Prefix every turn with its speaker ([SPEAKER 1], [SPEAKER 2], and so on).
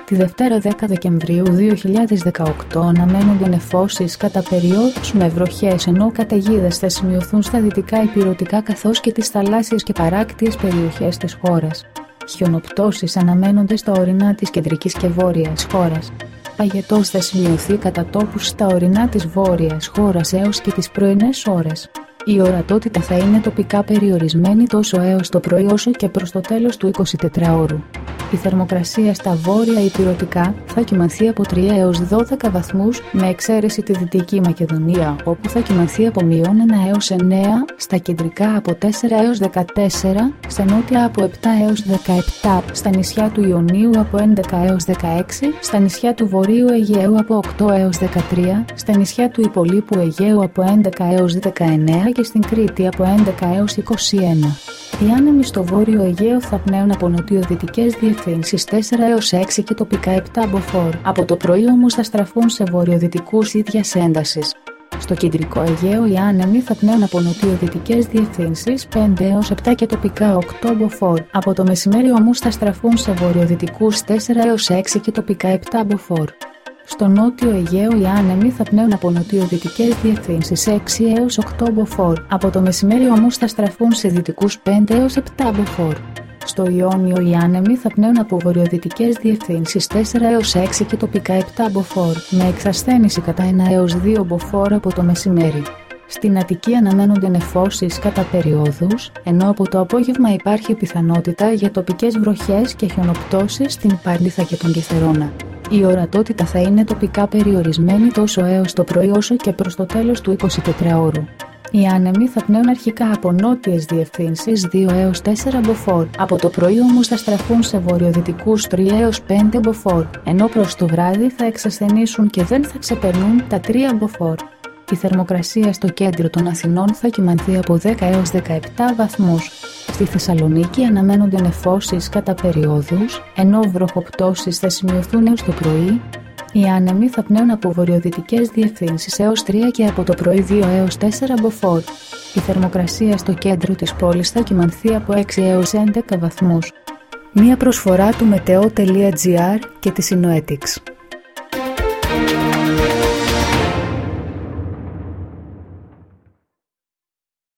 [SPEAKER 1] Τη Δευτέρα 10 Δεκεμβρίου 2018 αναμένονται νεφώσεις κατά περιόδους με βροχές, ενώ καταιγίδες θα σημειωθούν στα δυτικά ηπειρωτικά καθώς και τις θαλάσσιες και παράκτιες περιοχές της χώρας. Χιονοπτώσεις αναμένονται στα ορεινά της κεντρικής και βόρειας χώρας. Παγετός θα σημειωθεί κατά τόπους στα ορεινά της βόρειας χώρας έως και τις πρωινές ώρες. Η ορατότητα θα είναι τοπικά περιορισμένη τόσο έως το πρωί όσο και προς το τέλος του 24ωρου. Η θερμοκρασία στα βόρεια ηπειρωτικά θα κυμανθεί από 3 έως 12 βαθμούς, με εξαίρεση τη Δυτική Μακεδονία, όπου θα κυμανθεί από -1 έως 9, στα κεντρικά από 4 έως 14, στα νότια από 7 έως 17, στα νησιά του Ιωνίου από 11 έως 16, στα νησιά του Βορείου Αιγαίου από 8 έως 13, στα νησιά του Υπολείπου Αιγαίου από 11 έως 19 και στην Κρήτη από 11 έως 21. Οι άνεμοι στο Βόρειο Αιγαίο θα πνέουν από νοτιοδυτικές διευθύνσεις 4 έως 6 και τοπικά 7 μποφόρ. Από το πρωί όμως θα στραφούν σε βορειοδυτικούς ίδιας έντασης. Στο κεντρικό Αιγαίο οι άνεμοι θα πνέουν από νοτιοδυτικές διευθύνσεις 5 έως 7 και τοπικά 8 μποφόρ. Από το μεσημέρι όμως θα στραφούν σε βορειοδυτικούς 4 έως 6 και τοπικά 7 μποφόρ. Στο νότιο Αιγαίο οι άνεμοι θα πνέουν από νοτιοδυτικές διευθύνσεις 6 έως 8 μποφόρ. Από το μεσημέρι όμως θα στραφούν σε δυτικούς 5 έως 7 μποφόρ. Στο Ιόνιο οι άνεμοι θα πνέουν από βορειοδυτικές διευθύνσεις 4 έως 6 και τοπικά 7 μποφόρ, με εξασθένηση κατά 1 έως 2 μποφόρ από το μεσημέρι. Στην Αττική αναμένονται νεφώσεις κατά περιόδους, ενώ από το απόγευμα υπάρχει πιθανότητα για τοπικές βροχές και χιονοπτώσεις στην Πάρνηθα και τον Κεστερώνα. Η ορατότητα θα είναι τοπικά περιορισμένη τόσο έως το πρωί όσο και προς το τέλος του 24ωρου. Οι άνεμοι θα πνέουν αρχικά από νότιες διευθύνσεις 2 έως 4 μποφόρ. Από το πρωί όμως θα στραφούν σε βορειοδυτικούς 3 έως 5 μποφόρ, ενώ προς το βράδυ θα εξασθενήσουν και δεν θα ξεπερνούν τα 3 μποφόρ. Η θερμοκρασία στο κέντρο των Αθηνών θα κυμανθεί από 10 έως 17 βαθμούς. Στη Θεσσαλονίκη αναμένονται νεφώσεις κατά περιόδους, ενώ βροχοπτώσεις θα σημειωθούν έως το πρωί. Οι άνεμοι θα πνέουν από βορειοδυτικές διευθύνσεις έως 3 και από το πρωί 2 έως 4 μποφόρ. Η θερμοκρασία στο κέντρο της πόλης θα κυμανθεί από 6 έως 11 βαθμούς. Μία προσφορά του Meteo.gr και της Synoetics.